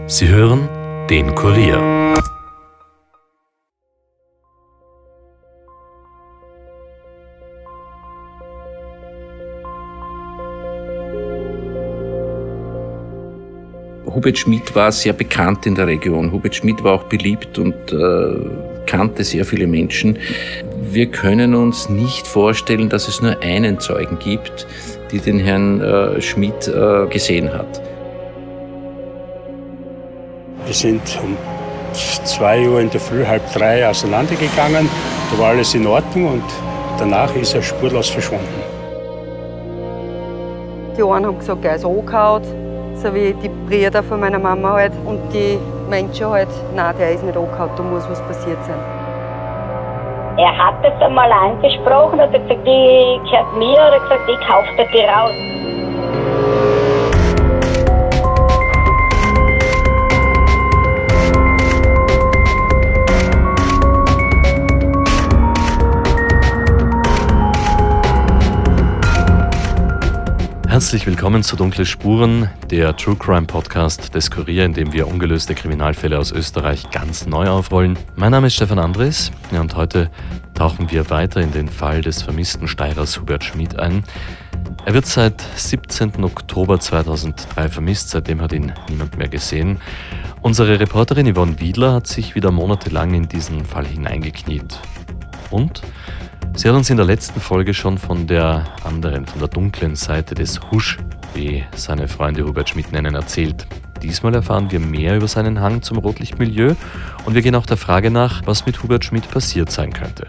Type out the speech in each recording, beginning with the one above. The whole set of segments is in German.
Sie hören den Kurier. Hubert Schmid war sehr bekannt in der Region. Hubert Schmid war auch beliebt und kannte sehr viele Menschen. Wir können uns nicht vorstellen, dass es nur einen Zeugen gibt, die den Herrn Schmid gesehen hat. Wir sind um 2 Uhr in der Früh, 2:30 auseinandergegangen. Da war alles in Ordnung und danach ist er spurlos verschwunden. Die einen haben gesagt, er ist angehauen, so wie die Brüder von meiner Mama halt. Und die Menschen halt, nein, der ist nicht angehauen, da muss was passiert sein. Er hat das einmal angesprochen, hat gesagt, die gehört mir, oder gesagt, ich kaufe dir die raus. Herzlich willkommen zu Dunkle Spuren, der True Crime Podcast des Kurier, in dem wir ungelöste Kriminalfälle aus Österreich ganz neu aufrollen. Mein Name ist Stefan Andres und heute tauchen wir weiter in den Fall des vermissten Steirers Hubert Schmid ein. Er wird seit 17. Oktober 2003 vermisst, seitdem hat ihn niemand mehr gesehen. Unsere Reporterin Yvonne Wiedler hat sich wieder monatelang in diesen Fall hineingekniet. Und sie hat uns in der letzten Folge schon von der dunklen Seite des Husch, wie seine Freunde Hubert Schmid nennen, erzählt. Diesmal erfahren wir mehr über seinen Hang zum Rotlichtmilieu und wir gehen auch der Frage nach, was mit Hubert Schmid passiert sein könnte.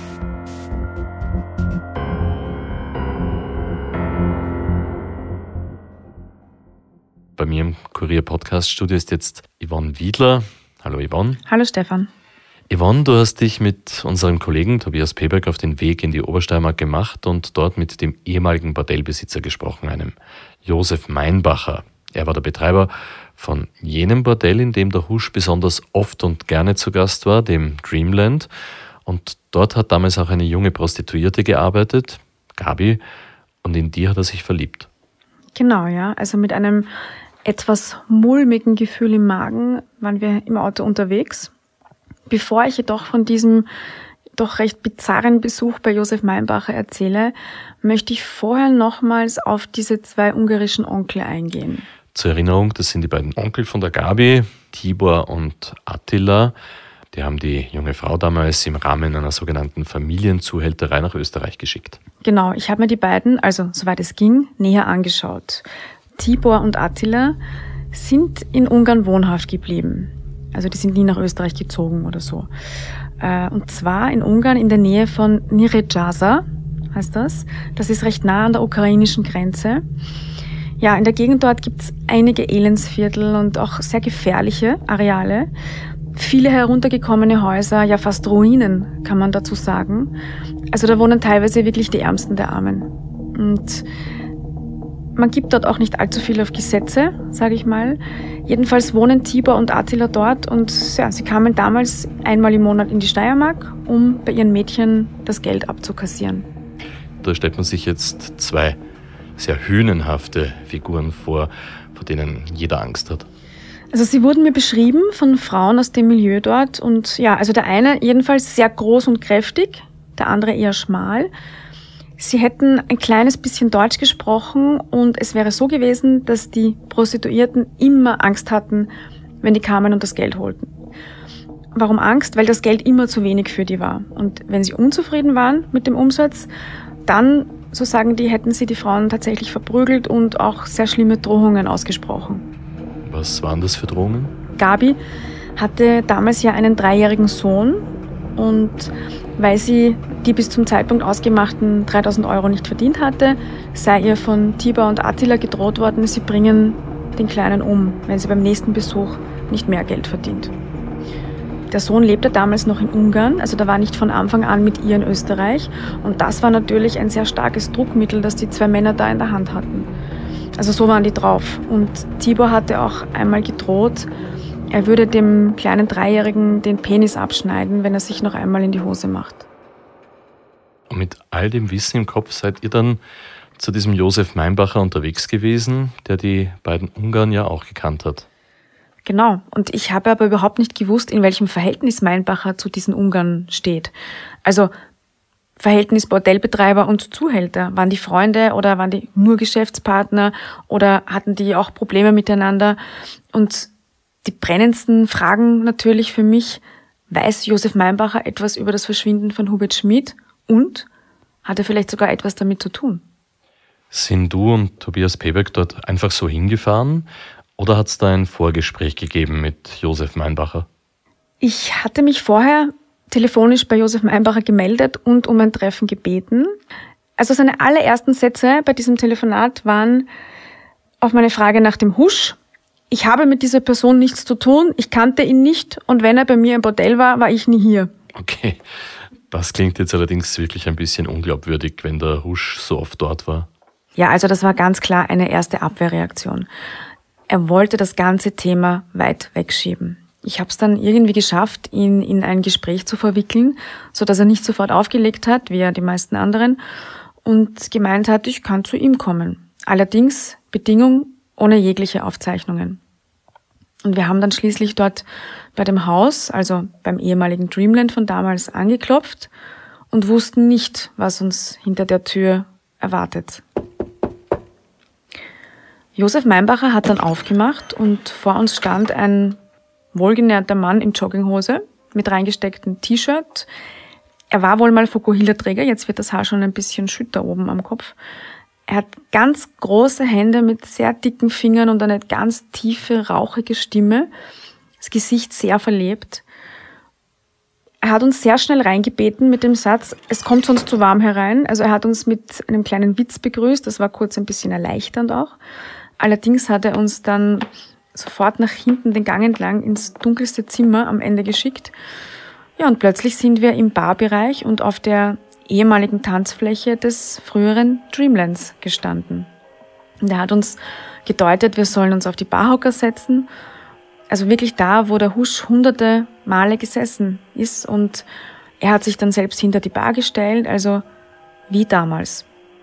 Bei mir im Kurier-Podcast-Studio ist jetzt Yvonne Wiedler. Hallo Yvonne. Hallo Stefan. Yvonne, du hast dich mit unserem Kollegen Tobias Peberg auf den Weg in die Obersteiermark gemacht und dort mit dem ehemaligen Bordellbesitzer gesprochen, einem Josef Meinbacher. Er war der Betreiber von jenem Bordell, in dem der Husch besonders oft und gerne zu Gast war, dem Dreamland. Und dort hat damals auch eine junge Prostituierte gearbeitet, Gabi, und in die hat er sich verliebt. Genau, ja. Also mit einem etwas mulmigen Gefühl im Magen waren wir im Auto unterwegs. Bevor ich jedoch von diesem doch recht bizarren Besuch bei Josef Meinbacher erzähle, möchte ich vorher nochmals auf diese 2 ungarischen Onkel eingehen. Zur Erinnerung, das sind die beiden Onkel von der Gabi, Tibor und Attila. Die haben die junge Frau damals im Rahmen einer sogenannten Familienzuhälterei nach Österreich geschickt. Genau, ich habe mir die beiden, also soweit es ging, näher angeschaut. Tibor und Attila sind in Ungarn wohnhaft geblieben. Also die sind nie nach Österreich gezogen oder so. Und zwar in Ungarn in der Nähe von Nyíregyháza, heißt das. Das ist recht nah an der ukrainischen Grenze. Ja, in der Gegend dort gibt's einige Elendsviertel und auch sehr gefährliche Areale. Viele heruntergekommene Häuser, ja fast Ruinen, kann man dazu sagen. Also da wohnen teilweise wirklich die Ärmsten der Armen. Und man gibt dort auch nicht allzu viel auf Gesetze, sage ich mal. Jedenfalls wohnen Tibor und Attila dort und ja, sie kamen damals einmal im Monat in die Steiermark, um bei ihren Mädchen das Geld abzukassieren. Da stellt man sich jetzt 2 sehr hünenhafte Figuren vor denen jeder Angst hat. Also sie wurden mir beschrieben von Frauen aus dem Milieu dort und ja, also der eine jedenfalls sehr groß und kräftig, der andere eher schmal. Sie hätten ein kleines bisschen Deutsch gesprochen und es wäre so gewesen, dass die Prostituierten immer Angst hatten, wenn die kamen und das Geld holten. Warum Angst? Weil das Geld immer zu wenig für die war. Und wenn sie unzufrieden waren mit dem Umsatz, dann, so sagen die, hätten sie die Frauen tatsächlich verprügelt und auch sehr schlimme Drohungen ausgesprochen. Was waren das für Drohungen? Gabi hatte damals ja einen 3-jährigen Sohn und weil sie die bis zum Zeitpunkt ausgemachten 3.000 Euro nicht verdient hatte, sei ihr von Tibor und Attila gedroht worden, sie bringen den Kleinen um, wenn sie beim nächsten Besuch nicht mehr Geld verdient. Der Sohn lebte damals noch in Ungarn, also da war nicht von Anfang an mit ihr in Österreich. Und das war natürlich ein sehr starkes Druckmittel, das die 2 Männer da in der Hand hatten. Also so waren die drauf. Und Tibor hatte auch einmal gedroht, er würde dem kleinen 3-Jährigen den Penis abschneiden, wenn er sich noch einmal in die Hose macht. Und mit all dem Wissen im Kopf seid ihr dann zu diesem Josef Meinbacher unterwegs gewesen, der die beiden Ungarn ja auch gekannt hat. Genau. Und ich habe aber überhaupt nicht gewusst, in welchem Verhältnis Meinbacher zu diesen Ungarn steht. Also Verhältnis Bordellbetreiber und Zuhälter. Waren die Freunde oder waren die nur Geschäftspartner oder hatten die auch Probleme miteinander? Und die brennendsten Fragen natürlich für mich: Weiß Josef Meinbacher etwas über das Verschwinden von Hubert Schmid und hat er vielleicht sogar etwas damit zu tun? Sind du und Tobias Pebeck dort einfach so hingefahren oder hat es da ein Vorgespräch gegeben mit Josef Meinbacher? Ich hatte mich vorher telefonisch bei Josef Meinbacher gemeldet und um ein Treffen gebeten. Also seine allerersten Sätze bei diesem Telefonat waren auf meine Frage nach dem Husch: Ich habe mit dieser Person nichts zu tun, ich kannte ihn nicht und wenn er bei mir im Bordell war, war ich nie hier. Okay, das klingt jetzt allerdings wirklich ein bisschen unglaubwürdig, wenn der Husch so oft dort war. Ja, also das war ganz klar eine erste Abwehrreaktion. Er wollte das ganze Thema weit wegschieben. Ich habe es dann irgendwie geschafft, ihn in ein Gespräch zu verwickeln, sodass er nicht sofort aufgelegt hat, wie ja die meisten anderen, und gemeint hat, ich kann zu ihm kommen. Allerdings Bedingung ohne jegliche Aufzeichnungen. Und wir haben dann schließlich dort bei dem Haus, also beim ehemaligen Dreamland von damals, angeklopft und wussten nicht, was uns hinter der Tür erwartet. Josef Meinbacher hat dann aufgemacht und vor uns stand ein wohlgenährter Mann in Jogginghose mit reingestecktem T-Shirt. Er war wohl mal Fukuhila-Träger, jetzt wird das Haar schon ein bisschen schütter oben am Kopf. Er hat ganz große Hände mit sehr dicken Fingern und eine ganz tiefe, rauchige Stimme. Das Gesicht sehr verlebt. Er hat uns sehr schnell reingebeten mit dem Satz: Es kommt sonst zu warm herein. Also er hat uns mit einem kleinen Witz begrüßt. Das war kurz ein bisschen erleichternd auch. Allerdings hat er uns dann sofort nach hinten den Gang entlang ins dunkelste Zimmer am Ende geschickt. Ja, und plötzlich sind wir im Barbereich und auf der ehemaligen Tanzfläche des früheren Dreamlands gestanden. Und er hat uns gedeutet, wir sollen uns auf die Barhocker setzen. Also wirklich da, wo der Husch hunderte Male gesessen ist. Und er hat sich dann selbst hinter die Bar gestellt, also wie damals.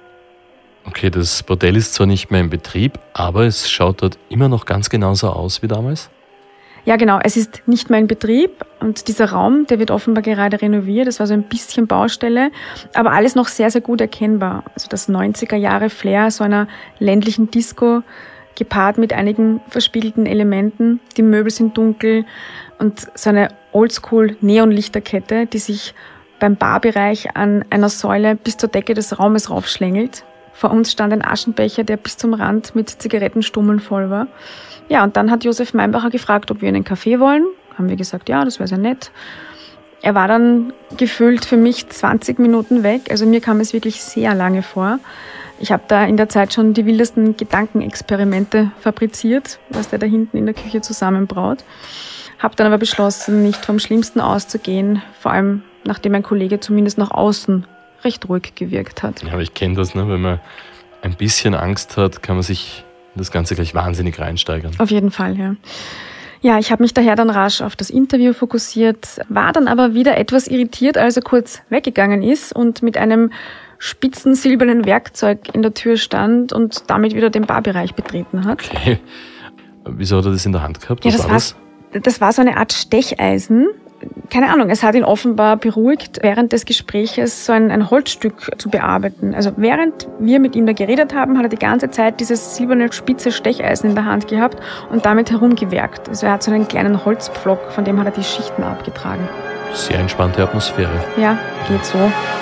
Okay, das Bordell ist zwar nicht mehr in Betrieb, aber es schaut dort immer noch ganz genauso aus wie damals? Ja, genau. Es ist nicht mehr in Betrieb und dieser Raum, der wird offenbar gerade renoviert. Das war so ein bisschen Baustelle, aber alles noch sehr, sehr gut erkennbar. Also das 90er-Jahre-Flair so einer ländlichen Disco, gepaart mit einigen verspiegelten Elementen. Die Möbel sind dunkel und so eine Oldschool-Neonlichterkette, die sich beim Barbereich an einer Säule bis zur Decke des Raumes raufschlängelt. Vor uns stand ein Aschenbecher, der bis zum Rand mit Zigarettenstummeln voll war. Ja, und dann hat Josef Meinbacher gefragt, ob wir einen Kaffee wollen. Haben wir gesagt, ja, das wäre sehr nett. Er war dann gefühlt für mich 20 Minuten weg. Also mir kam es wirklich sehr lange vor. Ich habe da in der Zeit schon die wildesten Gedankenexperimente fabriziert, was der da hinten in der Küche zusammenbraut. Habe dann aber beschlossen, nicht vom Schlimmsten auszugehen, vor allem nachdem mein Kollege zumindest nach außen recht ruhig gewirkt hat. Ja, aber ich kenne das, ne? Wenn man ein bisschen Angst hat, kann man sich in das Ganze gleich wahnsinnig reinsteigern. Auf jeden Fall, ja. Ja, ich habe mich daher dann rasch auf das Interview fokussiert, war dann aber wieder etwas irritiert, als er kurz weggegangen ist und mit einem spitzen silbernen Werkzeug in der Tür stand und damit wieder den Barbereich betreten hat. Okay. Wieso hat er das in der Hand gehabt? Ja, das war so eine Art Stecheisen. Keine Ahnung, es hat ihn offenbar beruhigt, während des Gespräches so ein Holzstück zu bearbeiten. Also während wir mit ihm da geredet haben, hat er die ganze Zeit dieses silberne spitze Stecheisen in der Hand gehabt und damit herumgewerkt. Also er hat so einen kleinen Holzpflock, von dem hat er die Schichten abgetragen. Sehr entspannte Atmosphäre. Ja, geht so.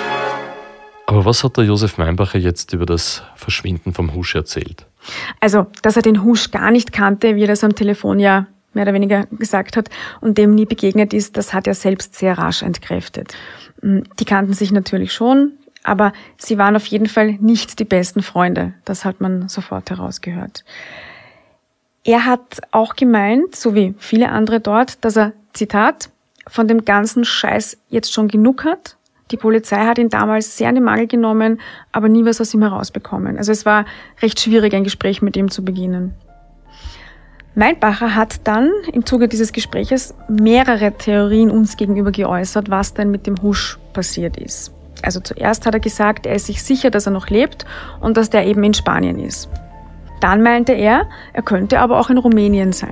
Aber was hat der Josef Meinbacher jetzt über das Verschwinden vom Husch erzählt? Also, dass er den Husch gar nicht kannte, wie er das am Telefon ja mehr oder weniger gesagt hat und dem nie begegnet ist, das hat er selbst sehr rasch entkräftet. Die kannten sich natürlich schon, aber sie waren auf jeden Fall nicht die besten Freunde. Das hat man sofort herausgehört. Er hat auch gemeint, so wie viele andere dort, dass er, Zitat, von dem ganzen Scheiß jetzt schon genug hat. Die Polizei hat ihn damals sehr an den Mangel genommen, aber nie was aus ihm herausbekommen. Also es war recht schwierig, ein Gespräch mit ihm zu beginnen. Meinbacher hat dann im Zuge dieses Gespräches mehrere Theorien uns gegenüber geäußert, was denn mit dem Husch passiert ist. Also zuerst hat er gesagt, er ist sich sicher, dass er noch lebt und dass der eben in Spanien ist. Dann meinte er könnte aber auch in Rumänien sein.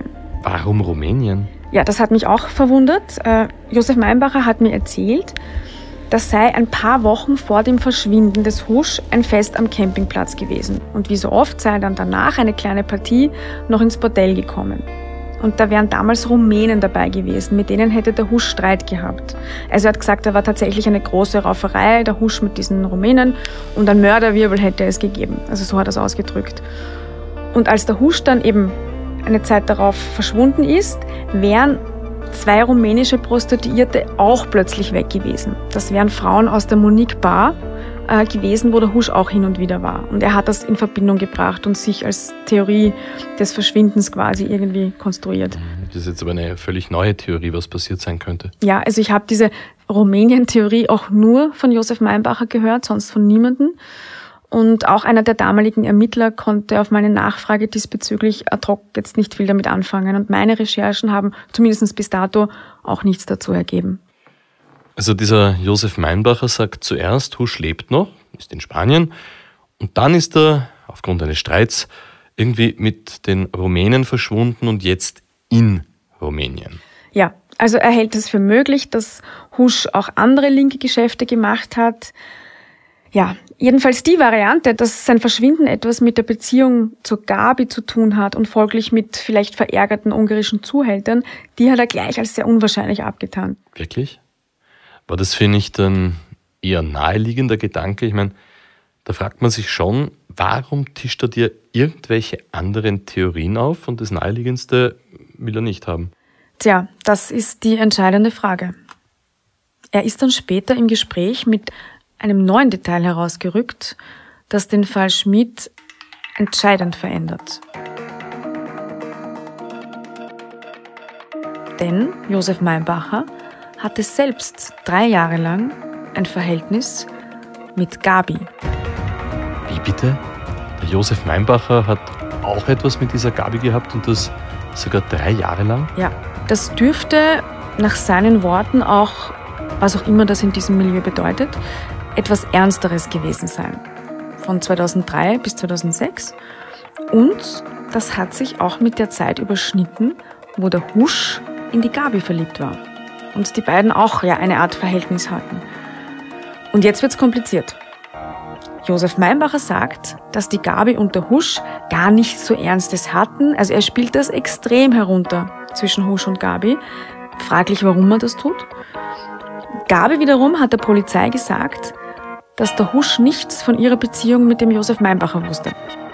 Warum Rumänien? Ja, das hat mich auch verwundert. Josef Meinbacher hat mir erzählt, das sei ein paar Wochen vor dem Verschwinden des Husch ein Fest am Campingplatz gewesen. Und wie so oft sei dann danach eine kleine Partie noch ins Bordell gekommen. Und da wären damals Rumänen dabei gewesen, mit denen hätte der Husch Streit gehabt. Also er hat gesagt, da war tatsächlich eine große Rauferei, der Husch mit diesen Rumänen, und ein Mörderwirbel hätte es gegeben. Also so hat er es ausgedrückt. Und als der Husch dann eben eine Zeit darauf verschwunden ist, wären 2 rumänische Prostituierte auch plötzlich weg gewesen. Das wären Frauen aus der Monique Bar gewesen, wo der Husch auch hin und wieder war. Und er hat das in Verbindung gebracht und sich als Theorie des Verschwindens quasi irgendwie konstruiert. Das ist jetzt aber eine völlig neue Theorie, was passiert sein könnte. Ja, also ich habe diese Rumänien-Theorie auch nur von Josef Meinbacher gehört, sonst von niemandem. Und auch einer der damaligen Ermittler konnte auf meine Nachfrage diesbezüglich ad hoc jetzt nicht viel damit anfangen. Und meine Recherchen haben zumindest bis dato auch nichts dazu ergeben. Also dieser Josef Meinbacher sagt zuerst, Husch lebt noch, ist in Spanien. Und dann ist er aufgrund eines Streits irgendwie mit den Rumänen verschwunden und jetzt in Rumänien. Ja, also er hält es für möglich, dass Husch auch andere linke Geschäfte gemacht hat. Ja, jedenfalls die Variante, dass sein Verschwinden etwas mit der Beziehung zur Gabi zu tun hat und folglich mit vielleicht verärgerten ungarischen Zuhältern, die hat er gleich als sehr unwahrscheinlich abgetan. Wirklich? War das für nicht ein eher naheliegender Gedanke? Ich meine, da fragt man sich schon, warum tischt er dir irgendwelche anderen Theorien auf und das Naheliegendste will er nicht haben? Tja, das ist die entscheidende Frage. Er ist dann später im Gespräch mit einem neuen Detail herausgerückt, das den Fall Schmid entscheidend verändert. Denn Josef Meinbacher hatte selbst 3 Jahre lang ein Verhältnis mit Gabi. Wie bitte? Der Josef Meinbacher hat auch etwas mit dieser Gabi gehabt und das sogar 3 Jahre lang? Ja, das dürfte nach seinen Worten auch, was auch immer das in diesem Milieu bedeutet, etwas Ernsteres gewesen sein. Von 2003 bis 2006. Und das hat sich auch mit der Zeit überschnitten, wo der Husch in die Gabi verliebt war. Und die beiden auch eine Art Verhältnis hatten. Und jetzt wird's kompliziert. Josef Meinbacher sagt, dass die Gabi und der Husch gar nichts so Ernstes hatten. Also er spielt das extrem herunter zwischen Husch und Gabi. Fraglich, warum er das tut. Gabi wiederum hat der Polizei gesagt, dass der Husch nichts von ihrer Beziehung mit dem Josef Meinbacher wusste.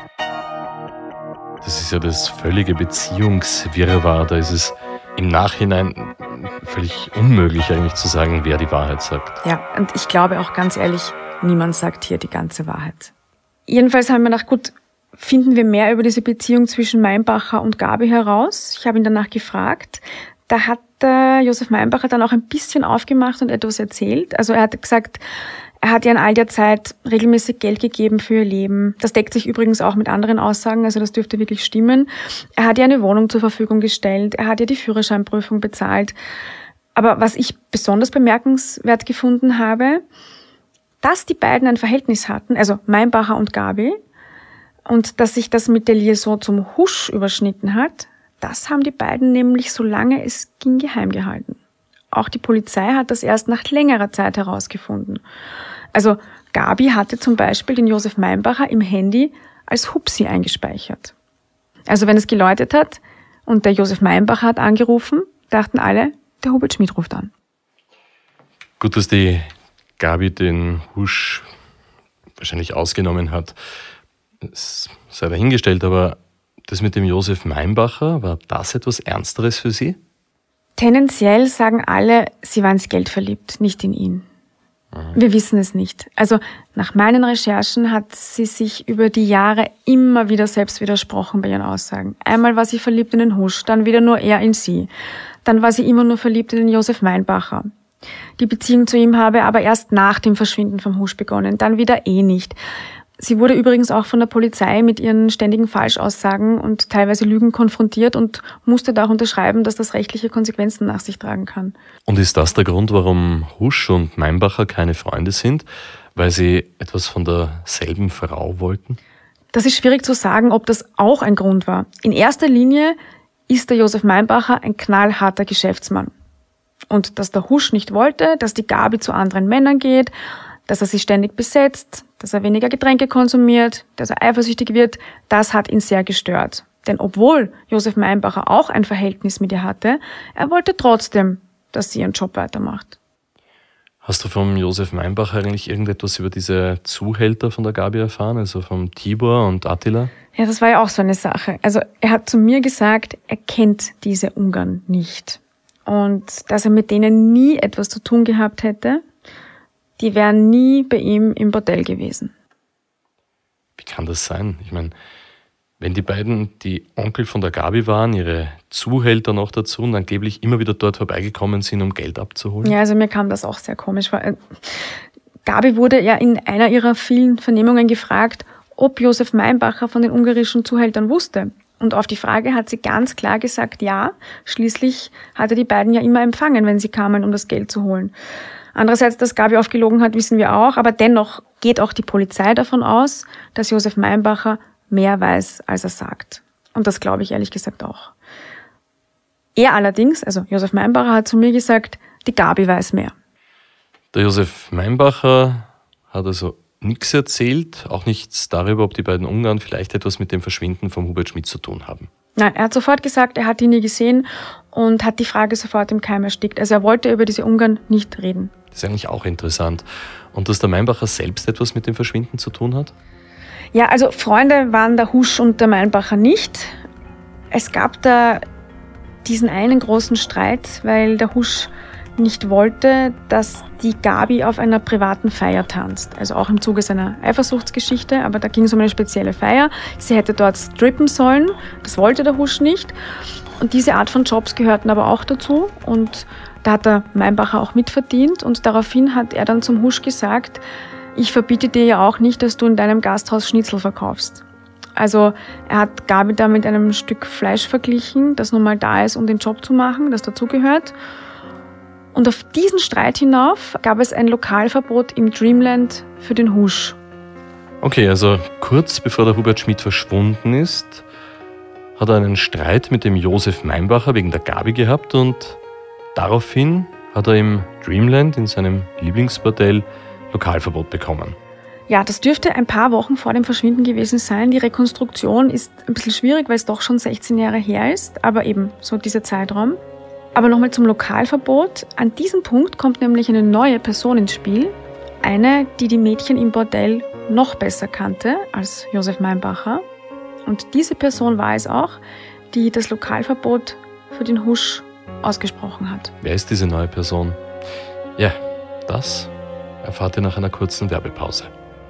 Das ist ja das völlige Beziehungswirrwarr. Da ist es im Nachhinein völlig unmöglich eigentlich zu sagen, wer die Wahrheit sagt. Ja, und ich glaube auch ganz ehrlich, niemand sagt hier die ganze Wahrheit. Jedenfalls haben wir gedacht, gut, finden wir mehr über diese Beziehung zwischen Meinbacher und Gabi heraus. Ich habe ihn danach gefragt. Da hat Josef Meinbacher dann auch ein bisschen aufgemacht und etwas erzählt. Also er hat gesagt, er hat ihr in all der Zeit regelmäßig Geld gegeben für ihr Leben. Das deckt sich übrigens auch mit anderen Aussagen, also das dürfte wirklich stimmen. Er hat ihr eine Wohnung zur Verfügung gestellt, er hat ihr die Führerscheinprüfung bezahlt. Aber was ich besonders bemerkenswert gefunden habe, dass die beiden ein Verhältnis hatten, also Meinbacher und Gabi, und dass sich das mit der Liaison zum Husch überschnitten hat, das haben die beiden nämlich, solange es ging, geheim gehalten. Auch die Polizei hat das erst nach längerer Zeit herausgefunden. Also Gabi hatte zum Beispiel den Josef Meinbacher im Handy als Hupsi eingespeichert. Also wenn es geläutet hat und der Josef Meinbacher hat angerufen, dachten alle, der Hubert Schmid ruft an. Gut, dass die Gabi den Husch wahrscheinlich ausgenommen hat. Das sei dahingestellt, aber das mit dem Josef Meinbacher, war das etwas Ernsteres für Sie? Tendenziell sagen alle, sie waren ins Geld verliebt, nicht in ihn. Wir wissen es nicht. Also nach meinen Recherchen hat sie sich über die Jahre immer wieder selbst widersprochen bei ihren Aussagen. Einmal war sie verliebt in den Husch, dann wieder nur er in sie. Dann war sie immer nur verliebt in den Josef Meinbacher. Die Beziehung zu ihm habe aber erst nach dem Verschwinden vom Husch begonnen, dann wieder nicht. Sie wurde übrigens auch von der Polizei mit ihren ständigen Falschaussagen und teilweise Lügen konfrontiert und musste da auch unterschreiben, dass das rechtliche Konsequenzen nach sich tragen kann. Und ist das der Grund, warum Husch und Meinbacher keine Freunde sind? Weil sie etwas von derselben Frau wollten? Das ist schwierig zu sagen, ob das auch ein Grund war. In erster Linie ist der Josef Meinbacher ein knallharter Geschäftsmann. Und dass der Husch nicht wollte, dass die Gabi zu anderen Männern geht, dass er sie ständig besetzt, dass er weniger Getränke konsumiert, dass er eifersüchtig wird, das hat ihn sehr gestört. Denn obwohl Josef Meinbacher auch ein Verhältnis mit ihr hatte, er wollte trotzdem, dass sie ihren Job weitermacht. Hast du vom Josef Meinbacher eigentlich irgendetwas über diese Zuhälter von der Gabi erfahren, also vom Tibor und Attila? Ja, das war ja auch so eine Sache. Also er hat zu mir gesagt, er kennt diese Ungarn nicht. Und dass er mit denen nie etwas zu tun gehabt hätte, die wären nie bei ihm im Bordell gewesen. Wie kann das sein? Ich meine, wenn die beiden die Onkel von der Gabi waren, ihre Zuhälter noch dazu und angeblich immer wieder dort vorbeigekommen sind, um Geld abzuholen? Ja, also mir kam das auch sehr komisch vor. Gabi wurde ja in einer ihrer vielen Vernehmungen gefragt, ob Josef Meinbacher von den ungarischen Zuhältern wusste. Und auf die Frage hat sie ganz klar gesagt, ja. Schließlich hat er die beiden ja immer empfangen, wenn sie kamen, um das Geld zu holen. Andererseits, dass Gabi oft gelogen hat, wissen wir auch. Aber dennoch geht auch die Polizei davon aus, dass Josef Meinbacher mehr weiß, als er sagt. Und das glaube ich ehrlich gesagt auch. Er allerdings, also Josef Meinbacher, hat zu mir gesagt, die Gabi weiß mehr. Der Josef Meinbacher hat also nichts erzählt, auch nichts darüber, ob die beiden Ungarn vielleicht etwas mit dem Verschwinden von Hubert Schmid zu tun haben. Nein, er hat sofort gesagt, er hat ihn nie gesehen und hat die Frage sofort im Keim erstickt. Also er wollte über diese Ungarn nicht reden. Das ist eigentlich auch interessant. Und dass der Meinbacher selbst etwas mit dem Verschwinden zu tun hat? Ja, also Freunde waren der Husch und der Meinbacher nicht. Es gab da diesen einen großen Streit, weil der Husch nicht wollte, dass die Gabi auf einer privaten Feier tanzt. Also auch im Zuge seiner Eifersuchtsgeschichte, aber da ging es um eine spezielle Feier. Sie hätte dort strippen sollen, das wollte der Husch nicht. Und diese Art von Jobs gehörten aber auch dazu und da hat der Meinbacher auch mitverdient und daraufhin hat er dann zum Husch gesagt, ich verbiete dir ja auch nicht, dass du in deinem Gasthaus Schnitzel verkaufst. Also er hat Gabi da mit einem Stück Fleisch verglichen, das nun mal da ist, um den Job zu machen, das dazugehört. Und auf diesen Streit hinauf gab es ein Lokalverbot im Dreamland für den Husch. Okay, also kurz bevor der Hubert Schmid verschwunden ist, hat er einen Streit mit dem Josef Meinbacher wegen der Gabi gehabt und daraufhin hat er im Dreamland, in seinem Lieblingsbordell, Lokalverbot bekommen. Ja, das dürfte ein paar Wochen vor dem Verschwinden gewesen sein. Die Rekonstruktion ist ein bisschen schwierig, weil es doch schon 16 Jahre her ist, aber eben so dieser Zeitraum. Aber nochmal zum Lokalverbot. An diesem Punkt kommt nämlich eine neue Person ins Spiel. Eine, die die Mädchen im Bordell noch besser kannte als Josef Meinbacher. Und diese Person war es auch, die das Lokalverbot für den Husch ausgesprochen hat. Wer ist diese neue Person? Ja, das erfahrt ihr nach einer kurzen Werbepause.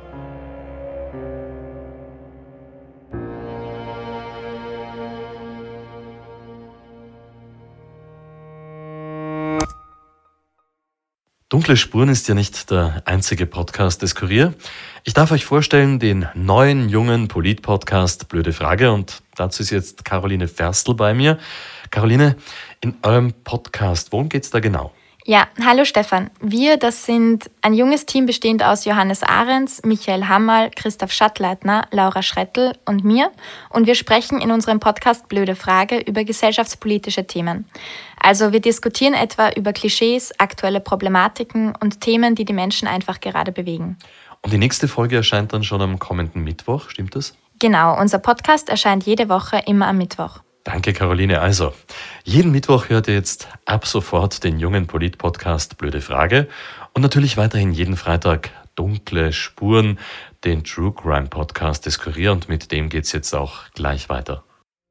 Dunkle Spuren ist ja nicht der einzige Podcast des Kurier. Ich darf euch vorstellen den neuen, jungen Polit-Podcast Blöde Frage und dazu ist jetzt Caroline Ferstl bei mir. Caroline, in eurem Podcast, worum geht's da genau? Ja, hallo Stefan. Wir, das sind ein junges Team bestehend aus Johannes Ahrens, Michael Hammerl, Christoph Schattleitner, Laura Schrettel und mir. Und wir sprechen in unserem Podcast Blöde Frage über gesellschaftspolitische Themen. Also wir diskutieren etwa über Klischees, aktuelle Problematiken und Themen, die die Menschen einfach gerade bewegen. Und die nächste Folge erscheint dann schon am kommenden Mittwoch, stimmt das? Genau, unser Podcast erscheint jede Woche immer am Mittwoch. Danke, Caroline. Also, jeden Mittwoch hört ihr jetzt ab sofort den jungen Polit-Podcast Blöde Frage und natürlich weiterhin jeden Freitag Dunkle Spuren, den True Crime Podcast des Kurier und mit dem geht's jetzt auch gleich weiter.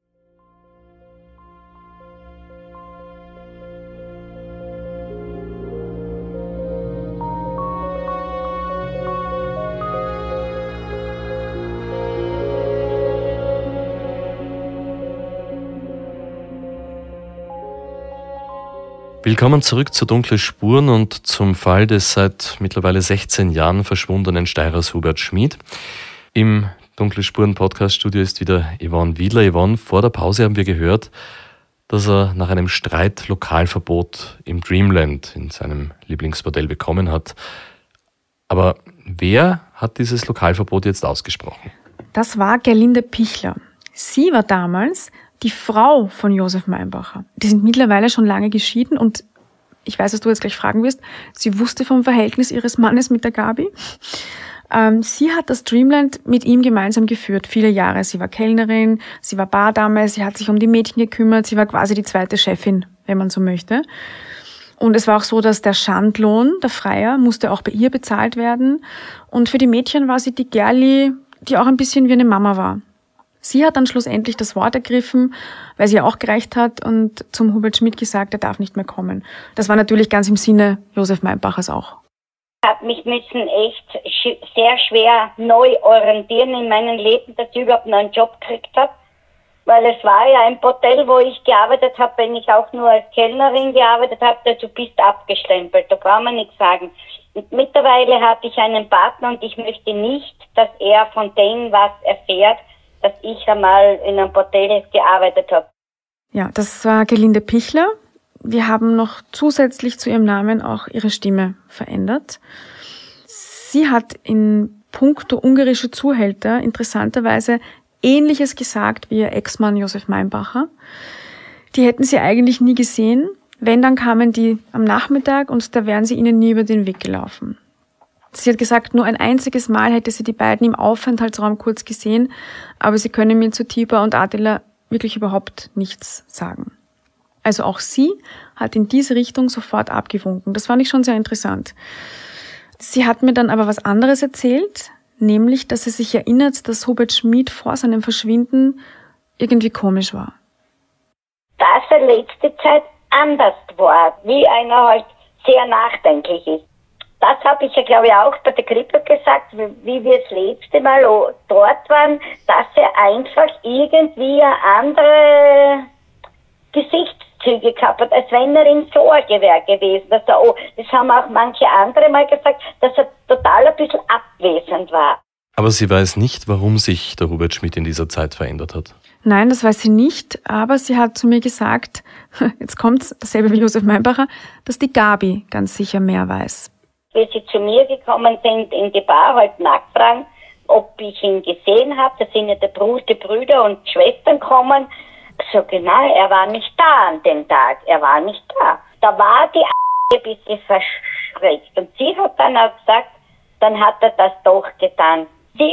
Willkommen zurück zu Dunkle Spuren und zum Fall des seit mittlerweile 16 Jahren verschwundenen Steirers Hubert Schmid. Im Dunkle Spuren Podcast-Studio ist wieder Yvonne Wiedler. Yvonne, vor der Pause haben wir gehört, dass er nach einem Streit Lokalverbot im Dreamland, in seinem Lieblingsbordell, bekommen hat. Aber wer hat dieses Lokalverbot jetzt ausgesprochen? Das war Gerlinde Pichler. Sie war damals Die Frau von Josef Meinbacher, die sind mittlerweile schon lange geschieden und ich weiß, dass du jetzt gleich fragen wirst, sie wusste vom Verhältnis ihres Mannes mit der Gabi. Sie hat das Dreamland mit ihm gemeinsam geführt, viele Jahre. Sie war Kellnerin, sie war Bardame, sie hat sich um die Mädchen gekümmert, sie war quasi die zweite Chefin, wenn man so möchte. Und es war auch so, dass der Schandlohn, der Freier, musste auch bei ihr bezahlt werden. Und für die Mädchen war sie die Gerli, die auch ein bisschen wie eine Mama war. Sie hat dann schlussendlich das Wort ergriffen, weil sie ja auch gereicht hat und zum Hubert Schmidt gesagt, er darf nicht mehr kommen. Das war natürlich ganz im Sinne Josef Meinbachers auch. Ich habe mich müssen echt sehr schwer neu orientieren in meinem Leben, dass ich überhaupt noch einen Job gekriegt habe. Weil es war ja ein Hotel, wo ich gearbeitet habe, wenn ich auch nur als Kellnerin gearbeitet habe, du bist abgestempelt, da kann man nichts sagen. Und mittlerweile hatte ich einen Partner und ich möchte nicht, dass er von dem was erfährt, dass ich einmal in einem Hotel gearbeitet habe. Ja, das war Gelinde Pichler. Wir haben noch zusätzlich zu ihrem Namen auch ihre Stimme verändert. Sie hat in puncto ungarische Zuhälter interessanterweise Ähnliches gesagt wie ihr Ex-Mann Josef Meinbacher. Die hätten sie eigentlich nie gesehen. Wenn, dann kamen die am Nachmittag und da wären sie ihnen nie über den Weg gelaufen. Sie hat gesagt, nur ein einziges Mal hätte sie die beiden im Aufenthaltsraum kurz gesehen, aber sie können mir zu Tibor und Attila wirklich überhaupt nichts sagen. Also auch sie hat in diese Richtung sofort abgewunken. Das fand ich schon sehr interessant. Sie hat mir dann aber was anderes erzählt, nämlich, dass sie sich erinnert, dass Hubert Schmidt vor seinem Verschwinden irgendwie komisch war. Dass er letzte Zeit anders war, wie einer halt sehr nachdenklich ist. Das habe ich ja, glaube ich, auch bei der Grippe gesagt, wie wir das letzte Mal dort waren, dass er einfach irgendwie eine andere Gesichtszüge gehabt hat, als wenn er in Sorge wäre gewesen. Das haben auch manche andere mal gesagt, dass er total ein bisschen abwesend war. Aber sie weiß nicht, warum sich der Hubert Schmidt in dieser Zeit verändert hat. Nein, das weiß sie nicht, aber sie hat zu mir gesagt, jetzt kommt's, dasselbe wie Josef Meinbacher, dass die Gabi ganz sicher mehr weiß. Wie sie zu mir gekommen sind in die Bar, halt nachfragen, ob ich ihn gesehen habe. Da sind ja die Brüder und Schwestern gekommen. So genau, er war nicht da an dem Tag. Er war nicht da. Da war die ein bisschen verschreckt. Und sie hat dann auch gesagt, dann hat er das doch getan. Sie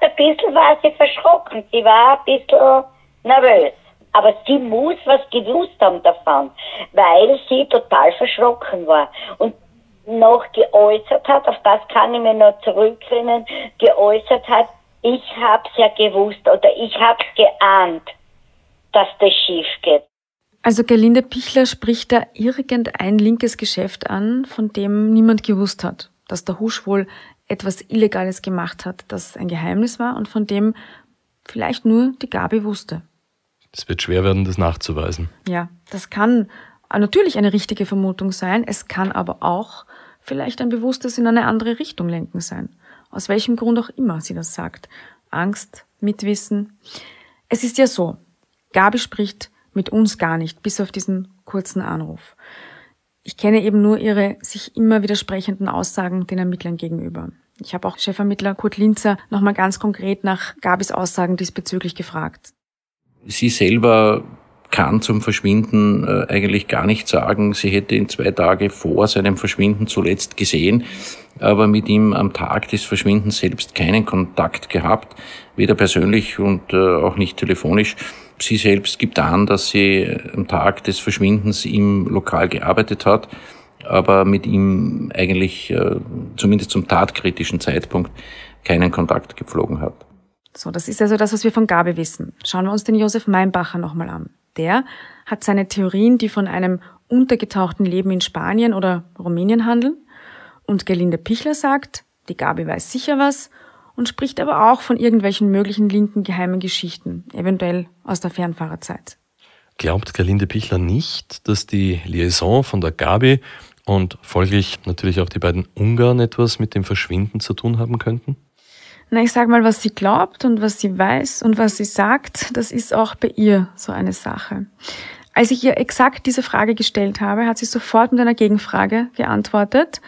war sie verschrocken. Sie war ein bisschen nervös. Aber sie muss was gewusst haben davon, weil sie total verschrocken war. Und noch geäußert hat, auf das kann ich mir noch zurückerinnern, geäußert hat, ich hab's ja gewusst oder ich hab's geahnt, dass das schief geht. Also Gelinde Pichler spricht da irgendein linkes Geschäft an, von dem niemand gewusst hat, dass der Husch wohl etwas Illegales gemacht hat, das ein Geheimnis war und von dem vielleicht nur die Gabi wusste. Es wird schwer werden, das nachzuweisen. Ja, das kann natürlich eine richtige Vermutung sein, es kann aber auch vielleicht ein bewusstes in eine andere Richtung lenken sein. Aus welchem Grund auch immer sie das sagt. Angst, Mitwissen. Es ist ja so, Gabi spricht mit uns gar nicht, bis auf diesen kurzen Anruf. Ich kenne eben nur ihre sich immer widersprechenden Aussagen den Ermittlern gegenüber. Ich habe auch Chefermittler Kurt Linzer nochmal ganz konkret nach Gabis Aussagen diesbezüglich gefragt. Sie selber kann zum Verschwinden eigentlich gar nichts sagen. Sie hätte ihn 2 Tage vor seinem Verschwinden zuletzt gesehen, aber mit ihm am Tag des Verschwindens selbst keinen Kontakt gehabt, weder persönlich und auch nicht telefonisch. Sie selbst gibt an, dass sie am Tag des Verschwindens im Lokal gearbeitet hat, aber mit ihm eigentlich zumindest zum tatkritischen Zeitpunkt keinen Kontakt gepflogen hat. So, das ist also das, was wir von Gabi wissen. Schauen wir uns den Josef Meinbacher nochmal an. Der hat seine Theorien, die von einem untergetauchten Leben in Spanien oder Rumänien handeln. Und Gelinde Pichler sagt, die Gabi weiß sicher was und spricht aber auch von irgendwelchen möglichen linken geheimen Geschichten, eventuell aus der Fernfahrerzeit. Glaubt Gelinde Pichler nicht, dass die Liaison von der Gabi und folglich natürlich auch die beiden Ungarn etwas mit dem Verschwinden zu tun haben könnten? Na, ich sage mal, was sie glaubt und was sie weiß und was sie sagt, das ist auch bei ihr so eine Sache. Als ich ihr exakt diese Frage gestellt habe, hat sie sofort mit einer Gegenfrage geantwortet.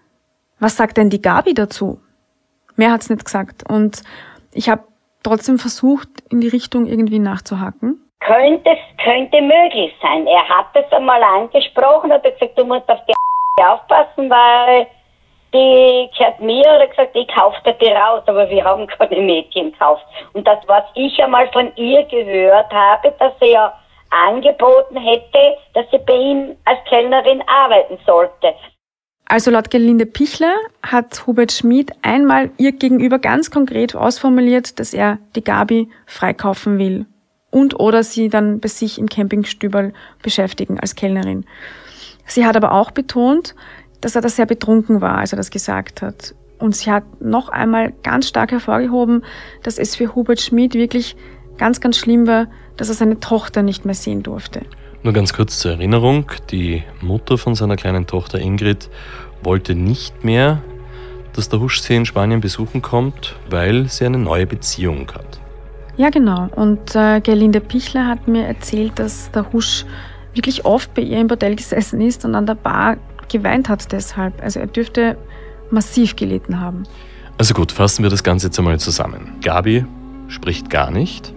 Was sagt denn die Gabi dazu? Mehr hat's nicht gesagt. Und ich habe trotzdem versucht, in die Richtung irgendwie nachzuhaken. könnte möglich sein. Er hat es einmal angesprochen, hat gesagt, du musst auf die aufpassen, weil die gehört mir, oder gesagt, ich kaufe dir die raus, aber wir haben keine Mädchen gekauft. Und das, was ich einmal von ihr gehört habe, dass sie ja angeboten hätte, dass sie bei ihm als Kellnerin arbeiten sollte. Also laut Gerlinde Pichler hat Hubert Schmid einmal ihr gegenüber ganz konkret ausformuliert, dass er die Gabi freikaufen will und oder sie dann bei sich im Campingstübel beschäftigen als Kellnerin. Sie hat aber auch betont, dass er da sehr betrunken war, als er das gesagt hat. Und sie hat noch einmal ganz stark hervorgehoben, dass es für Hubert Schmid wirklich ganz, ganz schlimm war, dass er seine Tochter nicht mehr sehen durfte. Nur ganz kurz zur Erinnerung, die Mutter von seiner kleinen Tochter Ingrid wollte nicht mehr, dass der Husch sie in Spanien besuchen kommt, weil sie eine neue Beziehung hat. Ja, genau. Und Gerlinde Pichler hat mir erzählt, dass der Husch wirklich oft bei ihr im Bordell gesessen ist und an der Bar geweint hat deshalb. Also er dürfte massiv gelitten haben. Also gut, fassen wir das Ganze jetzt einmal zusammen. Gabi spricht gar nicht.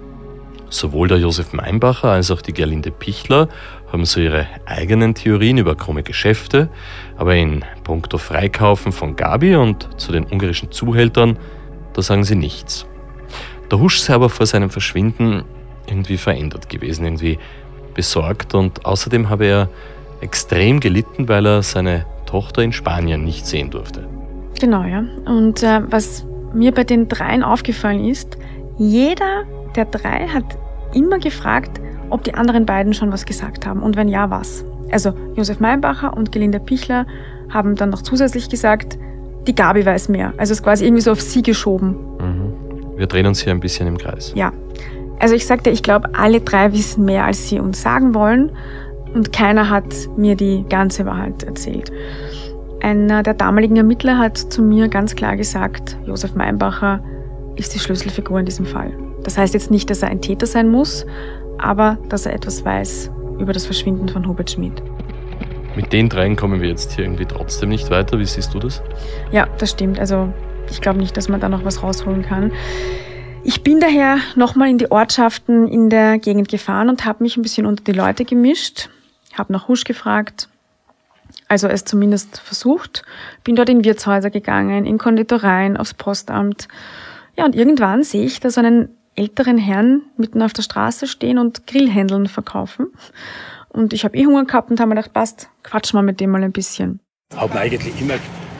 Sowohl der Josef Meinbacher als auch die Gerlinde Pichler haben so ihre eigenen Theorien über krumme Geschäfte, aber in puncto Freikaufen von Gabi und zu den ungarischen Zuhältern, da sagen sie nichts. Der Husch sei aber vor seinem Verschwinden irgendwie verändert gewesen, irgendwie besorgt, und außerdem habe er extrem gelitten, weil er seine Tochter in Spanien nicht sehen durfte. Genau, ja. Und was mir bei den dreien aufgefallen ist, jeder der drei hat immer gefragt, ob die anderen beiden schon was gesagt haben und wenn ja, was. Also Josef Meinbacher und Gerlinde Pichler haben dann noch zusätzlich gesagt, die Gabi weiß mehr. Also es ist quasi irgendwie so auf sie geschoben. Wir drehen uns hier ein bisschen im Kreis. Ja, also ich sagte, ich glaube, alle drei wissen mehr, als sie uns sagen wollen und keiner hat mir die ganze Wahrheit erzählt. Einer der damaligen Ermittler hat zu mir ganz klar gesagt, Josef Meinbacher ist die Schlüsselfigur in diesem Fall. Das heißt jetzt nicht, dass er ein Täter sein muss, aber dass er etwas weiß über das Verschwinden von Hubert Schmid. Mit den dreien kommen wir jetzt hier irgendwie trotzdem nicht weiter. Wie siehst du das? Ja, das stimmt. Also ich glaube nicht, dass man da noch was rausholen kann. Ich bin daher nochmal in die Ortschaften in der Gegend gefahren und habe mich ein bisschen unter die Leute gemischt, habe nach Husch gefragt, also es zumindest versucht, bin dort in Wirtshäuser gegangen, in Konditoreien, aufs Postamt. Ja, und irgendwann sehe ich da so einen älteren Herrn mitten auf der Straße stehen und Grillhändeln verkaufen. Und ich habe Hunger gehabt und habe mir gedacht, passt, quatsch mal mit dem mal ein bisschen. Haben eigentlich immer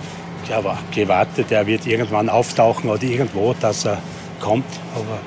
gewartet, er wird irgendwann auftauchen oder irgendwo, dass er kommt. Aber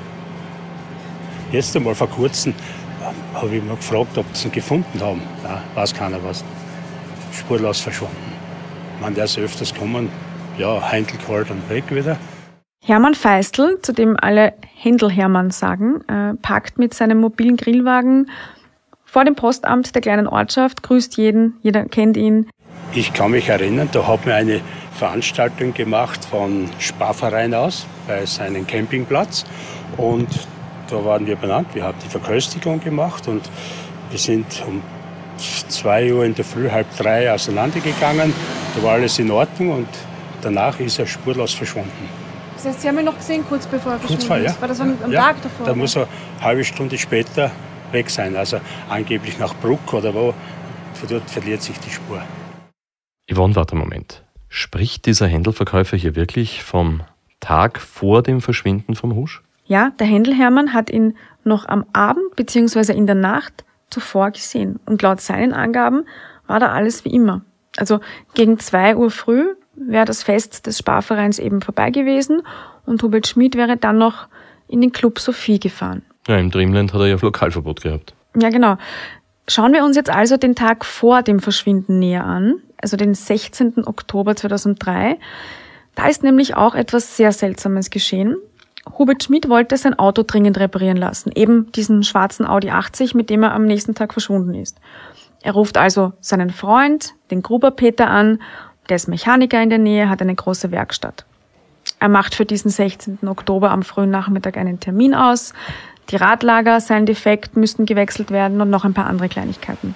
jetzt einmal vor kurzem habe ich mir gefragt, ob sie ihn gefunden haben. Nein, weiß keiner was. Spurlos verschwunden. Man, der ist öfters kommen, ja, Händel geholt und weg wieder. Hermann Feistl, zu dem alle Händel-Hermann sagen, parkt mit seinem mobilen Grillwagen vor dem Postamt der kleinen Ortschaft, grüßt jeden, jeder kennt ihn. Ich kann mich erinnern, da haben wir eine Veranstaltung gemacht von Sparverein aus bei seinem Campingplatz und da waren wir benannt. Wir haben die Verköstigung gemacht und wir sind um 2 Uhr in der Früh, 2:30 auseinandergegangen. Da war alles in Ordnung und danach ist er spurlos verschwunden. Das heißt, Sie haben ihn noch gesehen, kurz bevor er verschwunden ist? Ja. War das am Tag davor? Da muss er eine halbe Stunde später weg sein. Also angeblich nach Bruck oder wo. Von dort verliert sich die Spur. Yvonne, warte einen Moment. Spricht dieser Händelverkäufer hier wirklich vom Tag vor dem Verschwinden vom Husch? Ja, der Händel-Hermann hat ihn noch am Abend bzw. in der Nacht zuvor gesehen. Und laut seinen Angaben war da alles wie immer. Also gegen 2 Uhr früh wäre das Fest des Sparvereins eben vorbei gewesen und Hubert Schmid wäre dann noch in den Club Sophie gefahren. Ja, im Dreamland hat er ja Lokalverbot gehabt. Ja, genau. Schauen wir uns jetzt also den Tag vor dem Verschwinden näher an, also den 16. Oktober 2003. Da ist nämlich auch etwas sehr Seltsames geschehen. Hubert Schmid wollte sein Auto dringend reparieren lassen, eben diesen schwarzen Audi 80, mit dem er am nächsten Tag verschwunden ist. Er ruft also seinen Freund, den Gruber Peter, an. Der ist Mechaniker in der Nähe, hat eine große Werkstatt. Er macht für diesen 16. Oktober am frühen Nachmittag einen Termin aus. Die Radlager seien defekt, müssten gewechselt werden und noch ein paar andere Kleinigkeiten.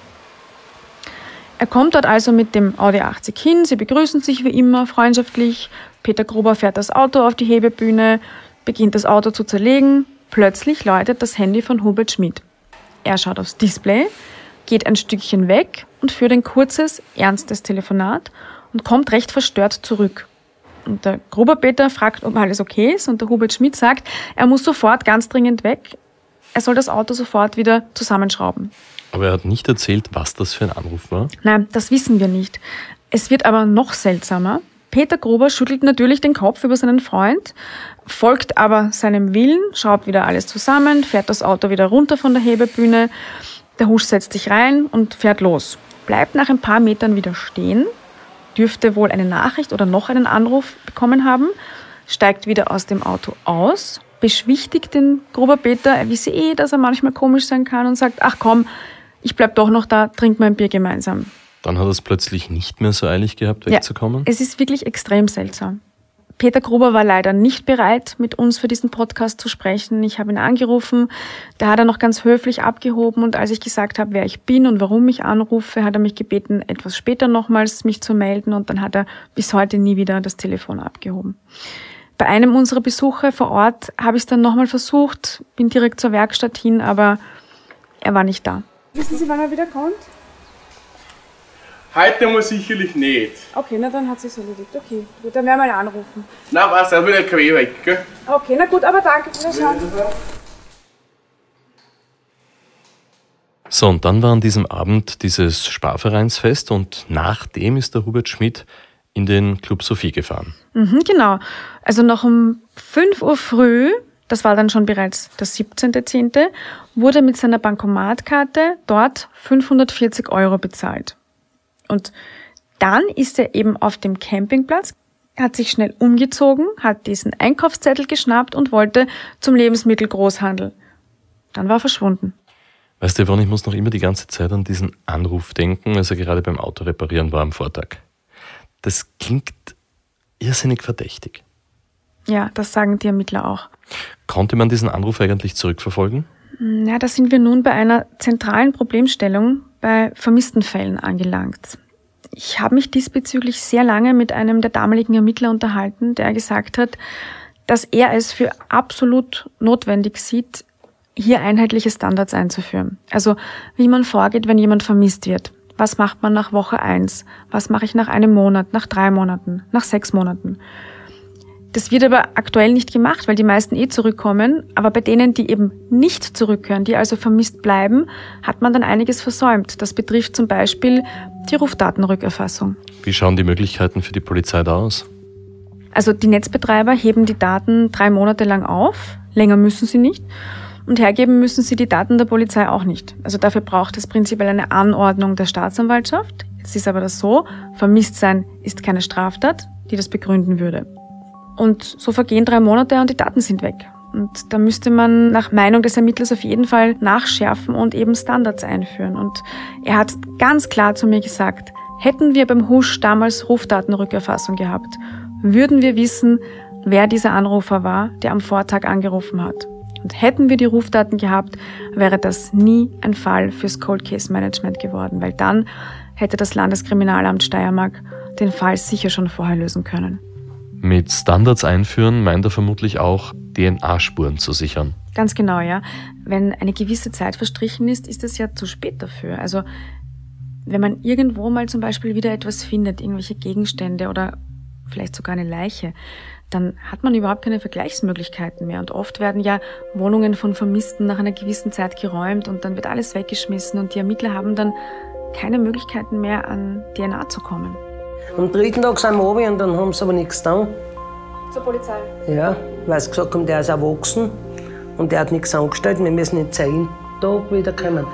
Er kommt dort also mit dem Audi 80 hin, sie begrüßen sich wie immer freundschaftlich. Peter Gruber fährt das Auto auf die Hebebühne, beginnt das Auto zu zerlegen. Plötzlich läutet das Handy von Hubert Schmid. Er schaut aufs Display, geht ein Stückchen weg und führt ein kurzes, ernstes Telefonat und kommt recht verstört zurück. Und der Gruber-Peter fragt, ob alles okay ist, und der Hubert Schmidt sagt, er muss sofort ganz dringend weg. Er soll das Auto sofort wieder zusammenschrauben. Aber er hat nicht erzählt, was das für ein Anruf war? Nein, das wissen wir nicht. Es wird aber noch seltsamer. Peter Gruber schüttelt natürlich den Kopf über seinen Freund, folgt aber seinem Willen, schraubt wieder alles zusammen, fährt das Auto wieder runter von der Hebebühne. Der Husch setzt sich rein und fährt los. Bleibt nach ein paar Metern wieder stehen, dürfte wohl eine Nachricht oder noch einen Anruf bekommen haben, steigt wieder aus dem Auto aus, beschwichtigt den Gruber-Peter, er wisse dass er manchmal komisch sein kann, und sagt, ach komm, ich bleib doch noch da, trinken wir ein Bier gemeinsam. Dann hat er es plötzlich nicht mehr so eilig gehabt, wegzukommen? Ja, es ist wirklich extrem seltsam. Peter Gruber war leider nicht bereit, mit uns für diesen Podcast zu sprechen. Ich habe ihn angerufen, da hat er noch ganz höflich abgehoben, und als ich gesagt habe, wer ich bin und warum ich anrufe, hat er mich gebeten, etwas später nochmals mich zu melden, und dann hat er bis heute nie wieder das Telefon abgehoben. Bei einem unserer Besuche vor Ort habe ich es dann nochmal versucht, bin direkt zur Werkstatt hin, aber er war nicht da. Wissen Sie, wann er wieder kommt? Heute muss sicherlich nicht. Okay, na dann hat sich's erledigt. Okay, gut, dann werden wir ihn anrufen. Na was, da will der KW weg, gell? Okay, na gut, aber danke für das Schauen. So, und dann war an diesem Abend dieses Sparvereinsfest, und nach dem ist der Hubert Schmidt in den Club Sophie gefahren. Genau. Also noch um 5 Uhr früh, das war dann schon bereits der 17.10., wurde mit seiner Bankomatkarte dort 540 € bezahlt. Und dann ist er eben auf dem Campingplatz, hat sich schnell umgezogen, hat diesen Einkaufszettel geschnappt und wollte zum Lebensmittelgroßhandel. Dann war er verschwunden. Weißt du, Yvonne, ich muss noch immer die ganze Zeit an diesen Anruf denken, als er gerade beim Auto reparieren war am Vortag. Das klingt irrsinnig verdächtig. Ja, das sagen die Ermittler auch. Konnte man diesen Anruf eigentlich zurückverfolgen? Ja, da sind wir nun bei einer zentralen Problemstellung bei vermissten Fällen angelangt. Ich habe mich diesbezüglich sehr lange mit einem der damaligen Ermittler unterhalten, der gesagt hat, dass er es für absolut notwendig sieht, hier einheitliche Standards einzuführen. Also wie man vorgeht, wenn jemand vermisst wird. Was macht man nach Woche 1? Was mache ich nach einem Monat, nach 3 Monaten, nach 6 Monaten? Das wird aber aktuell nicht gemacht, weil die meisten zurückkommen. Aber bei denen, die eben nicht zurückkehren, die also vermisst bleiben, hat man dann einiges versäumt. Das betrifft zum Beispiel die Rufdatenrückerfassung. Wie schauen die Möglichkeiten für die Polizei da aus? Also die Netzbetreiber heben die Daten 3 Monate lang auf. Länger müssen sie nicht. Und hergeben müssen sie die Daten der Polizei auch nicht. Also dafür braucht es prinzipiell eine Anordnung der Staatsanwaltschaft. Jetzt ist aber das so, vermisst sein ist keine Straftat, die das begründen würde. Und so vergehen 3 Monate und die Daten sind weg. Und da müsste man nach Meinung des Ermittlers auf jeden Fall nachschärfen und eben Standards einführen. Und er hat ganz klar zu mir gesagt, hätten wir beim Husch damals Rufdatenrückerfassung gehabt, würden wir wissen, wer dieser Anrufer war, der am Vortag angerufen hat. Und hätten wir die Rufdaten gehabt, wäre das nie ein Fall fürs Cold Case Management geworden, weil dann hätte das Landeskriminalamt Steiermark den Fall sicher schon vorher lösen können. Mit Standards einführen meint er vermutlich auch, DNA-Spuren zu sichern. Ganz genau, ja. Wenn eine gewisse Zeit verstrichen ist, ist es ja zu spät dafür. Also wenn man irgendwo mal zum Beispiel wieder etwas findet, irgendwelche Gegenstände oder vielleicht sogar eine Leiche, dann hat man überhaupt keine Vergleichsmöglichkeiten mehr. Und oft werden ja Wohnungen von Vermissten nach einer gewissen Zeit geräumt und dann wird alles weggeschmissen und die Ermittler haben dann keine Möglichkeiten mehr, an DNA zu kommen. Am 3. Tag sind wir runter und dann haben sie aber nichts getan. Zur Polizei? Ja, weil sie gesagt haben, der ist erwachsen und der hat nichts angestellt. Wir müssen in 10 Tagen wiederkommen.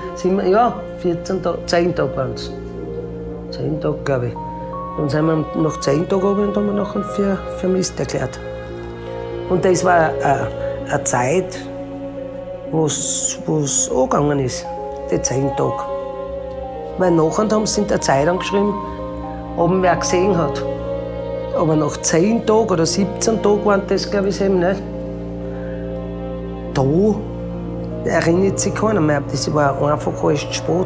14 Tage, 10 Tage waren es. 10 Tage, glaube ich. Dann sind wir nach 10 Tagen runter und haben wir nachher für vermisst erklärt. Und das war eine Zeit, wo es angegangen ist, die 10 Tage. Weil nachher haben sie in der Zeitung geschrieben, ob ihn wer gesehen hat. Aber nach 10 Tagen oder 17 Tagen waren das, glaube ich, eben nicht. Da erinnert sich keiner mehr. Das war einfach alles spät.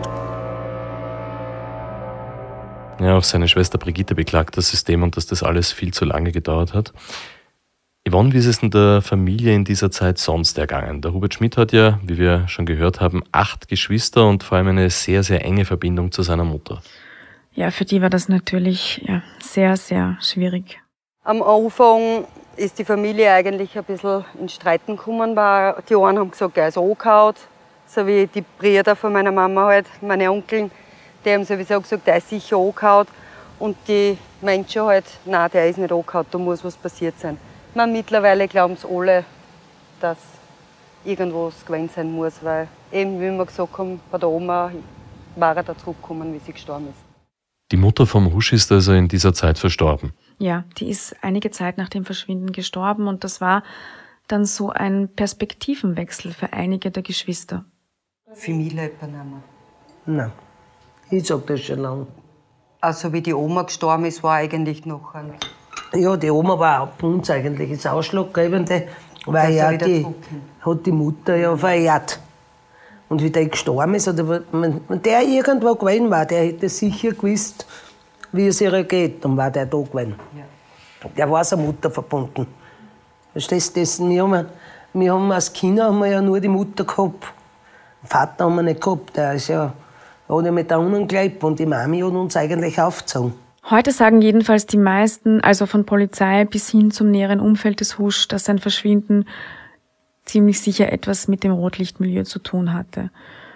Ja, auch seine Schwester Brigitte beklagt das System und dass das alles viel zu lange gedauert hat. Yvonne, wie ist es denn der Familie in dieser Zeit sonst ergangen? Der Hubert Schmidt hat ja, wie wir schon gehört haben, 8 Geschwister und vor allem eine sehr, sehr enge Verbindung zu seiner Mutter. Ja, für die war das natürlich sehr, sehr schwierig. Am Anfang ist die Familie eigentlich ein bisschen in Streiten gekommen, weil die einen haben gesagt, er ist angehauen, so wie die Brüder von meiner Mama halt, meine Onkeln, die haben sowieso gesagt, der ist sicher angehauen. Und die Menschen halt, nein, der ist nicht angehauen, da muss was passiert sein. Mittlerweile glauben es alle, dass irgendwas gewesen sein muss, weil eben, wie wir gesagt haben, bei der Oma war er da zurückgekommen, wie sie gestorben ist. Die Mutter vom Husch ist also in dieser Zeit verstorben. Ja, die ist einige Zeit nach dem Verschwinden gestorben und das war dann so ein Perspektivenwechsel für einige der Geschwister. Für mich lebt er nicht mehr. Nein, ich sag das schon lange. Also wie die Oma gestorben ist, war eigentlich noch ein... Ja, die Oma war auch bei uns eigentlich das Ausschlaggebende, weil ja die hat die Mutter ja verehrt. Und wie der gestorben ist, oder wenn der irgendwo gewesen war, der hätte sicher gewusst, wie es ihr geht, dann war der da gewesen. Ja. Der war seiner Mutter verbunden. Verstehst du das? Wir haben als Kinder haben wir ja nur die Mutter gehabt. Den Vater haben wir nicht gehabt, der ist ja, hat ja mit da unten gelebt und die Mami hat uns eigentlich aufgezogen. Heute sagen jedenfalls die meisten, also von Polizei bis hin zum näheren Umfeld des Husch, dass sein Verschwinden ziemlich sicher etwas mit dem Rotlichtmilieu zu tun hatte.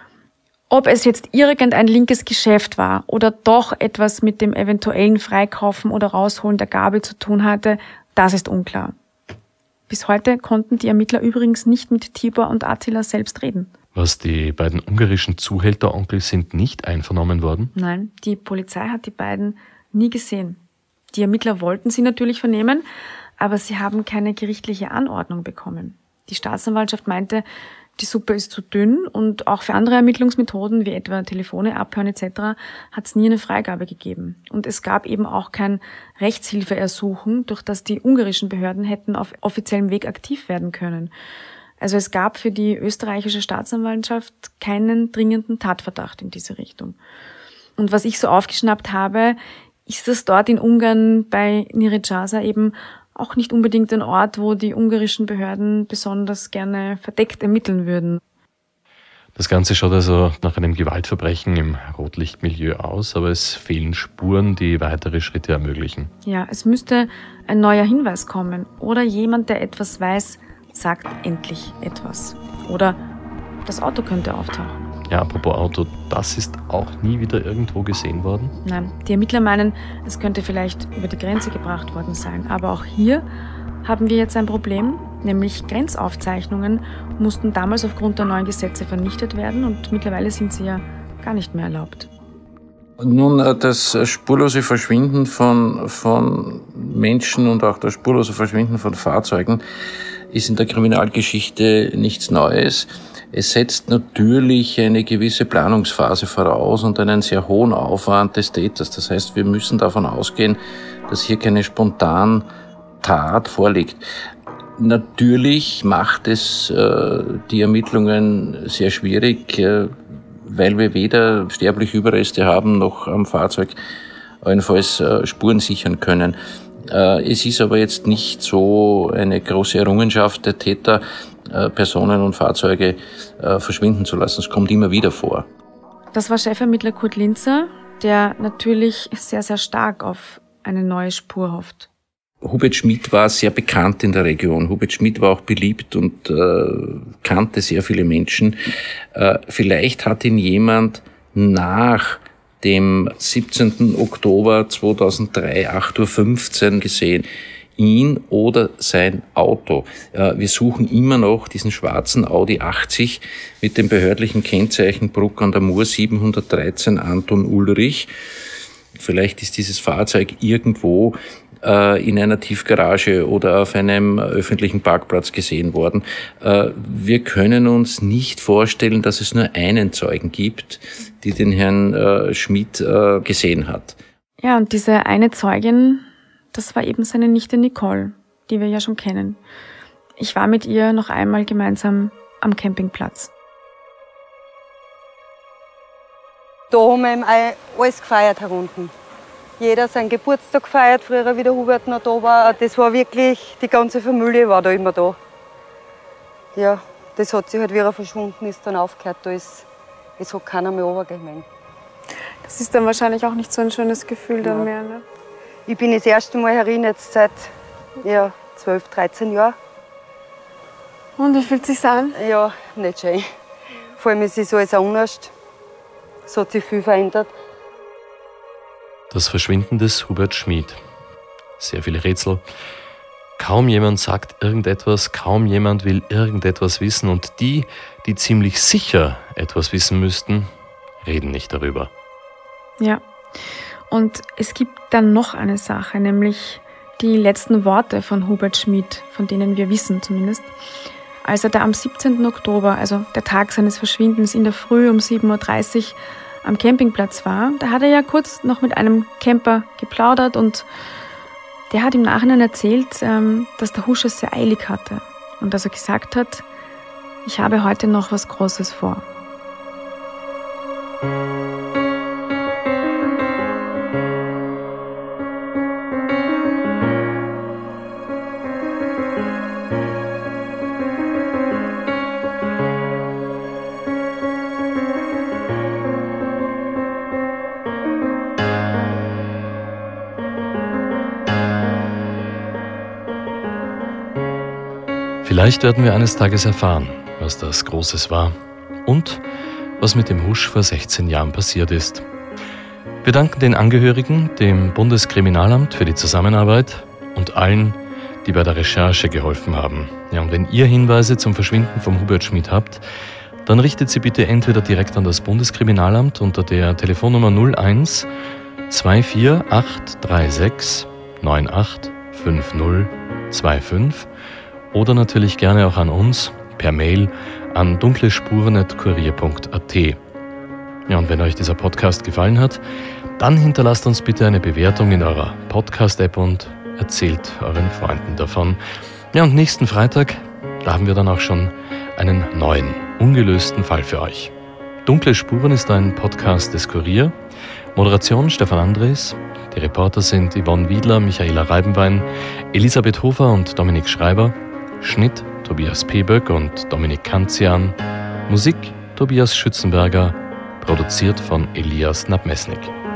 Ob es jetzt irgendein linkes Geschäft war oder doch etwas mit dem eventuellen Freikaufen oder Rausholen der Gabel zu tun hatte, das ist unklar. Bis heute konnten die Ermittler übrigens nicht mit Tibor und Attila selbst reden. Was, die beiden ungarischen Zuhälteronkel sind nicht einvernommen worden? Nein, die Polizei hat die beiden nie gesehen. Die Ermittler wollten sie natürlich vernehmen, aber sie haben keine gerichtliche Anordnung bekommen. Die Staatsanwaltschaft meinte, die Suppe ist zu dünn und auch für andere Ermittlungsmethoden, wie etwa Telefone abhören etc., hat es nie eine Freigabe gegeben. Und es gab eben auch kein Rechtshilfeersuchen, durch das die ungarischen Behörden hätten auf offiziellem Weg aktiv werden können. Also es gab für die österreichische Staatsanwaltschaft keinen dringenden Tatverdacht in diese Richtung. Und was ich so aufgeschnappt habe, ist es dort in Ungarn bei Nyíregyháza eben auch nicht unbedingt ein Ort, wo die ungarischen Behörden besonders gerne verdeckt ermitteln würden. Das Ganze schaut also nach einem Gewaltverbrechen im Rotlichtmilieu aus, aber es fehlen Spuren, die weitere Schritte ermöglichen. Ja, es müsste ein neuer Hinweis kommen oder jemand, der etwas weiß, sagt endlich etwas. Oder das Auto könnte auftauchen. Ja, apropos Auto, das ist auch nie wieder irgendwo gesehen worden? Nein, die Ermittler meinen, es könnte vielleicht über die Grenze gebracht worden sein. Aber auch hier haben wir jetzt ein Problem, nämlich Grenzaufzeichnungen mussten damals aufgrund der neuen Gesetze vernichtet werden und mittlerweile sind sie ja gar nicht mehr erlaubt. Nun, das spurlose Verschwinden von Menschen und auch das spurlose Verschwinden von Fahrzeugen ist in der Kriminalgeschichte nichts Neues. Es setzt natürlich eine gewisse Planungsphase voraus und einen sehr hohen Aufwand des Täters. Das heißt, wir müssen davon ausgehen, dass hier keine spontan Tat vorliegt. Natürlich macht es die Ermittlungen sehr schwierig, weil wir weder sterbliche Überreste haben noch am Fahrzeug allenfalls Spuren sichern können. Es ist aber jetzt nicht so eine große Errungenschaft der Täter, Personen und Fahrzeuge verschwinden zu lassen. Es kommt immer wieder vor. Das war Chefermittler Kurt Linzer, der natürlich sehr, sehr stark auf eine neue Spur hofft. Hubert Schmidt war sehr bekannt in der Region. Hubert Schmidt war auch beliebt und kannte sehr viele Menschen. Vielleicht hat ihn jemand nach dem 17. Oktober 2003, 8:15 Uhr gesehen. Ihn oder sein Auto. Wir suchen immer noch diesen schwarzen Audi 80 mit dem behördlichen Kennzeichen Bruck an der Mur 713 Anton Ulrich. Vielleicht ist dieses Fahrzeug irgendwo in einer Tiefgarage oder auf einem öffentlichen Parkplatz gesehen worden. Wir können uns nicht vorstellen, dass es nur einen Zeugen gibt, die den Herrn Schmidt gesehen hat. Ja, und diese eine Zeugin, das war eben seine Nichte Nicole, die wir ja schon kennen. Ich war mit ihr noch einmal gemeinsam am Campingplatz. Da haben wir alles gefeiert herunten. jeder seinen Geburtstag gefeiert, früher wie der Hubert noch da war. Das war wirklich, die ganze Familie war da immer da. Ja, das hat sich halt wieder verschwunden, ist dann aufgehört, es hat keiner mehr runtergegangen. Das ist dann wahrscheinlich auch nicht so ein schönes Gefühl dann mehr, ne? Ich bin das erste Mal herin jetzt seit 12, 13 Jahren. Und wie fühlt es sich an? Ja, nicht schön. Vor allem ist es alles anders. Es hat sich viel verändert. Das Verschwinden des Hubert Schmid. Sehr viele Rätsel. Kaum jemand sagt irgendetwas, kaum jemand will irgendetwas wissen und die ziemlich sicher etwas wissen müssten, reden nicht darüber. Ja, und es gibt dann noch eine Sache, nämlich die letzten Worte von Hubert Schmid, von denen wir wissen zumindest. Als er da am 17. Oktober, also der Tag seines Verschwindens, in der Früh um 7.30 Uhr am Campingplatz war, da hat er ja kurz noch mit einem Camper geplaudert und der hat im Nachhinein erzählt, dass der Husch es sehr eilig hatte und dass er gesagt hat, ich habe heute noch was Großes vor. Vielleicht werden wir eines Tages erfahren, was das Großes war und was mit dem Husch vor 16 Jahren passiert ist. Wir danken den Angehörigen, dem Bundeskriminalamt für die Zusammenarbeit und allen, die bei der Recherche geholfen haben. Ja, und wenn ihr Hinweise zum Verschwinden von Hubert Schmid habt, dann richtet sie bitte entweder direkt an das Bundeskriminalamt unter der Telefonnummer 01 24836 98 5025 oder natürlich gerne auch an uns per Mail an dunklespuren@kurier.at. Ja, und wenn euch dieser Podcast gefallen hat, dann hinterlasst uns bitte eine Bewertung in eurer Podcast-App und erzählt euren Freunden davon. Ja, und nächsten Freitag, da haben wir dann auch schon einen neuen, ungelösten Fall für euch. Dunkle Spuren ist ein Podcast des Kurier. Moderation Stefan Andres. Die Reporter sind Yvonne Wiedler, Michaela Reibenwein, Elisabeth Hofer und Dominik Schreiber. Schnitt Tobias Peböck und Dominik Kanzian. Musik Tobias Schützenberger. Produziert von Elias Nabmesnik.